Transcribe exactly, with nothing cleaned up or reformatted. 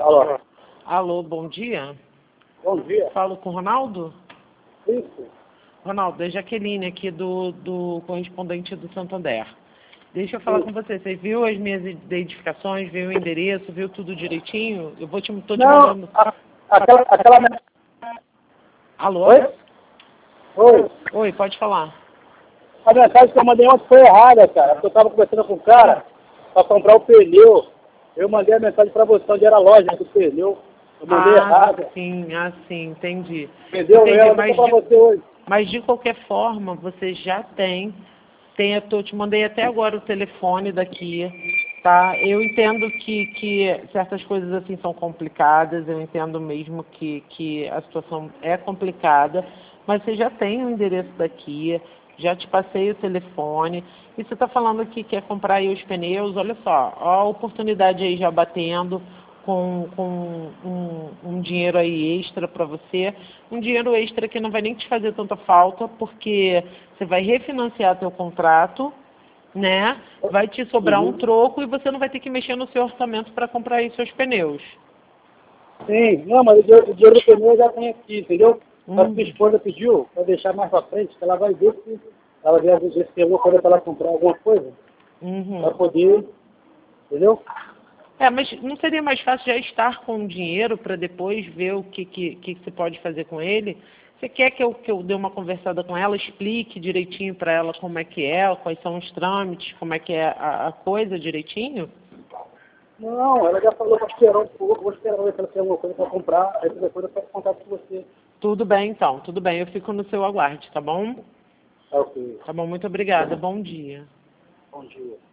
Alô. Alô, bom dia. Bom dia. Falo com o Ronaldo? Isso. Ronaldo, é Jaqueline aqui do, do correspondente do Santander. Deixa eu falar Sim. com você. Você viu as minhas identificações, viu o endereço, viu tudo direitinho? Eu vou te, tô te Não, mandando... a, aquela... aquela... Alô? Oi? Oi. Oi, pode falar. A mensagem que eu mandei ontem foi errada, cara. Porque eu estava conversando com o cara para comprar o pneu. Eu mandei a mensagem para você onde era a loja do pneu. Eu mandei Ah, errada. sim, ah, sim, entendi. Entendeu? Entendi, Eu mas vou para de, você hoje. mas de qualquer forma, você já tem, tem eu tô, te mandei até agora o telefone daqui, tá? Eu entendo que, que certas coisas assim são complicadas, eu entendo mesmo que, que a situação é complicada, mas você já tem o endereço daqui, já te passei o telefone, e você está falando que quer comprar aí os pneus, olha só, ó a oportunidade aí já batendo, com, com um, um dinheiro aí extra para você, um dinheiro extra que não vai nem te fazer tanta falta, porque você vai refinanciar teu contrato, né? Vai te sobrar um Uhum. troco e você não vai ter que mexer no seu orçamento para comprar aí seus pneus. Sim. Não, mas o dinheiro, o dinheiro do pneu eu já tem aqui, entendeu? Só que Hum, minha esposa pediu para deixar mais para frente, que ela vai ver se ela vai ver se tem alguma coisa para ela comprar alguma coisa, para uhum. poder, entendeu? É, mas não seria mais fácil já estar com o dinheiro para depois ver o que, que, que você pode fazer com ele? Você quer que eu, que eu dê uma conversada com ela, explique direitinho para ela como é que é, quais são os trâmites, como é que é a, a coisa direitinho? Não, ela já falou para esperar um pouco, vou esperar ver se ela tem alguma coisa para comprar, aí depois eu faço contato com você. Tudo bem então, tudo bem, eu fico no seu aguarde, tá bom? Tá ok. Tá bom, muito obrigada, bom dia. Bom dia.